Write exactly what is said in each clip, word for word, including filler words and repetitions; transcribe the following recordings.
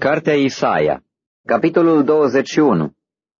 Cartea Isaia, capitolul douăzeci și unu.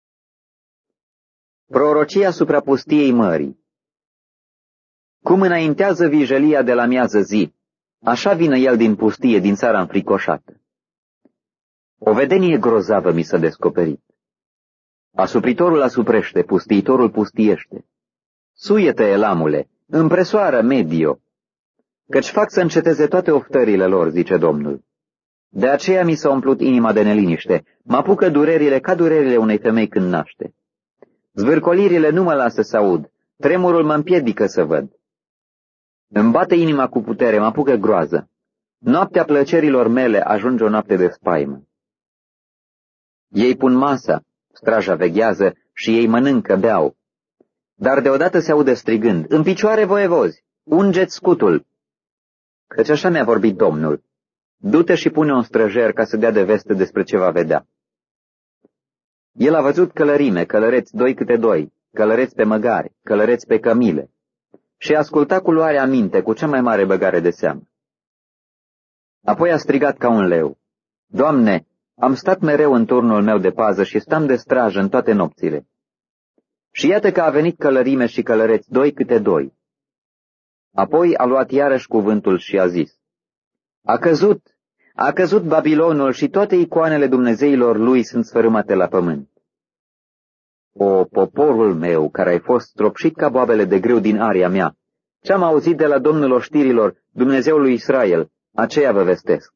Prorocia asupra pustiei mării. Cum înaintează vijelia de la miază zi, așa vine el din pustie, din țara înfricoșată. O vedenie grozavă mi s-a descoperit. Asupritorul asuprește, pustiitorul pustiește. Suiete, Elamule, împresoară, Medio, căci fac să înceteze toate oftările lor, zice Domnul. De aceea mi s-a umplut inima de neliniște, mă apucă durerile ca durerile unei femei când naște. Zvârcolirile nu mă lasă să aud, tremurul mă împiedică să văd. Îmi bate inima cu putere, mă apucă groază. Noaptea plăcerilor mele ajunge o noapte de spaimă. Ei pun masa, straja veghează și ei mănâncă, beau. Dar deodată se aude strigând, în picioare, voievozi, ungeți scutul! Căci așa mi-a vorbit Domnul. Du-te și pune un străjer ca să dea de veste despre ce va vedea. El a văzut călărime, călăreți doi câte doi, călăreți pe măgari, călăreți pe cămile, și a ascultat cu luarea minte, cu cea mai mare băgare de seamă. Apoi a strigat ca un leu, Doamne, am stat mereu în turnul meu de pază și stam de strajă în toate nopțile. Și iată că a venit călărime și călăreți doi câte doi. Apoi a luat iarăși cuvântul și a zis, A căzut, a căzut Babilonul și toate icoanele dumnezeilor lui sunt sfărâmate la pământ. O, poporul meu, care ai fost stropșit ca boabele de grâu din aria mea, ce-am auzit de la Domnul oștirilor, Dumnezeul lui Israel, aceea vă vestesc.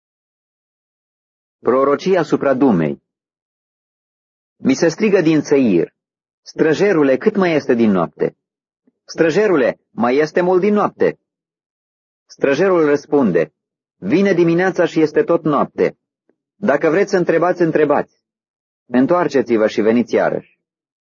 Prorocia asupra Dumei. Mi se strigă din Țeir, străjerule, cât mai este din noapte? Străjerule, mai este mult din noapte? Străjerul răspunde, vine dimineața și este tot noapte. Dacă vreți să întrebați, întrebați. Întoarceți-vă și veniți iarăși.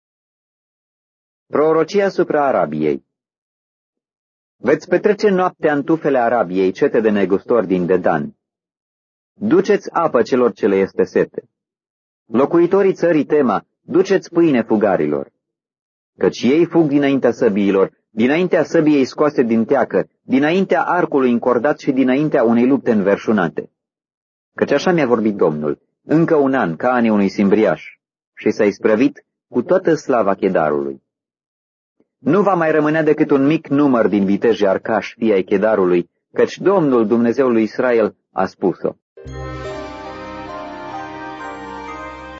Prorocia asupra Arabiei. Veți petrece noaptea în tufele Arabiei, cete de negustori din Dedan. Duceți apă celor ce le este sete. Locuitorii țării Tema, duceți pâine fugarilor. Căci ei fug dinaintea săbiilor, dinaintea săbiei scoase din teacă, dinaintea arcului încordat și dinaintea unei lupte înverșunate. Căci așa mi-a vorbit Domnul, încă un an ca anii unui simbriaș, și s-a isprăvit cu toată slava Chedarului. Nu va mai rămânea decât un mic număr din vitejii arcași, fii ai Chedarului, căci Domnul, Dumnezeul lui Israel, a spus-o.